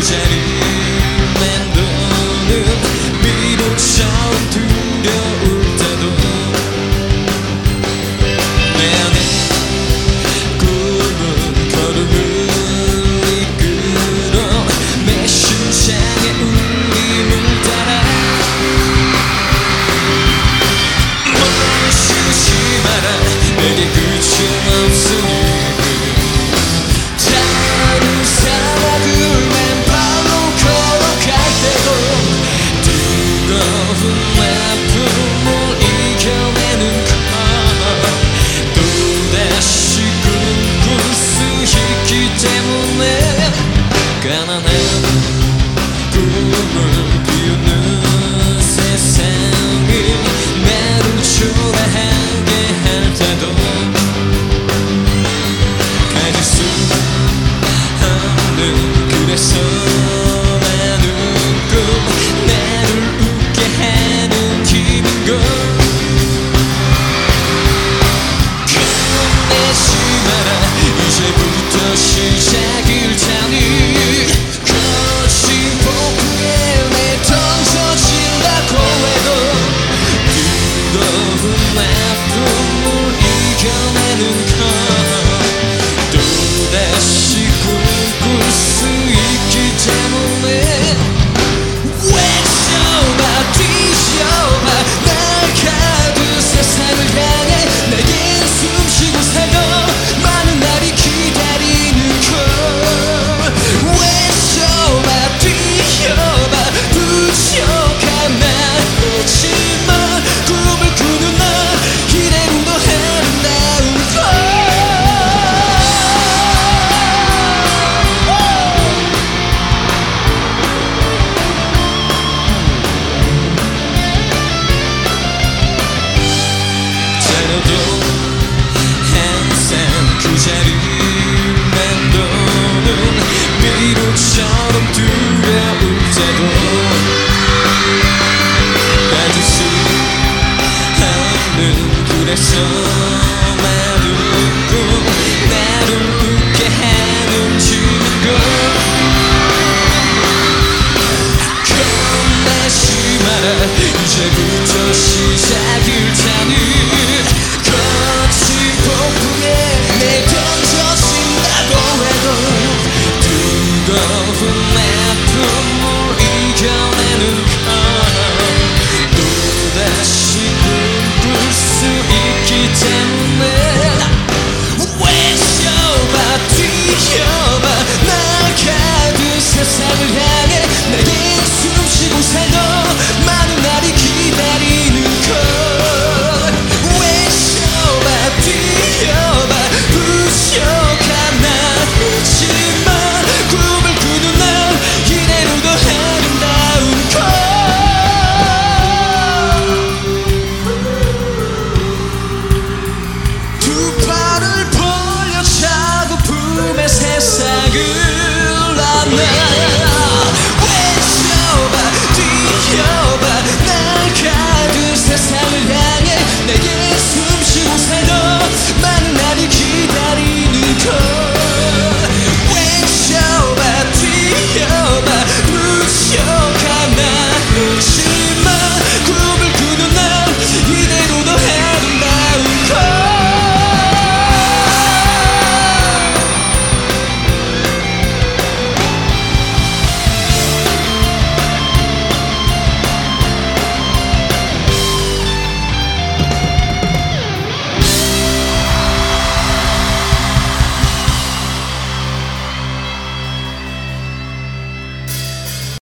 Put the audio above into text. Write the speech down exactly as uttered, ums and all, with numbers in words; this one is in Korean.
자리 맴도는 미로처럼 두려울 때도 내 안에 꿈은 걸음을 이끌어 매 심장의 울림을 따라 멈추지 마라 내게 끝은 없으니 다른 사막을 맨발로 걸어갈 때도 뜨거운 아픔을 이겨내는 것 또다시 꿈꿀 수 있기 때문에 가난한 꿈을 피우는 세상이 나를 초라하게 할 때도 가질 수 없는 그래서 많은 꿈 나를 웃게 하는 힘인걸 겁내지 마라 이제부터 시작일 테니 거친 폭풍에 내 던져진다고 해도 뜨거운 아픔을 이겨내는 것 또다시 꿈꿀 수 있기 때문에 외쳐봐 뛰어봐 날 가둔 세상을 향해 내겐 숨쉬고 살던 많은 날이 기다리는 걸 외쳐봐 뛰어봐 부족한 나였지만 꿈을 꾸는 날 이래로도 아름다운 걸 자녀도 항상 그 자리 맴도는 미로처럼 두려울 때도 가질 수 없는 그래서 많은 꿈 나를 웃게 하는 힘인걸 겁내지 마라 이제부터 시작일 테니 거친 폭풍에 내 던져진다고 해도 뜨거운 아픔을 이겨내는 것 또다시 꿈꿀 수 있기 때문에 외쳐봐 뛰어봐 날 가둔 세상을 향해 내겐 숨쉬고 살던 많은 날이 기다리는 것 외쳐봐 뛰어봐 부족한 나였지만 꿈을 꾸는 날 이래로도 아름다운 것 두 팔을 벌려 차고 품에 세상을 안아